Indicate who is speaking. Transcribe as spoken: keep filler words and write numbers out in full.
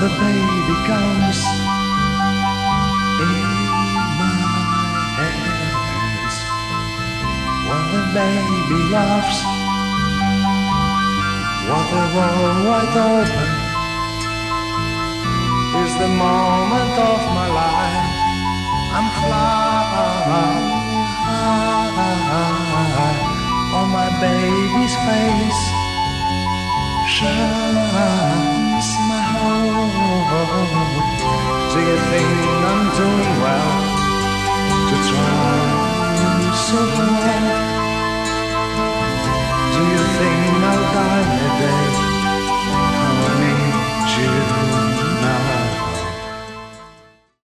Speaker 1: the baby comes in my hands, when the baby laughs, when the world wide open, is the moment of my life. I'm flying on my baby's face, shines my hope. Do you think I'm doing right?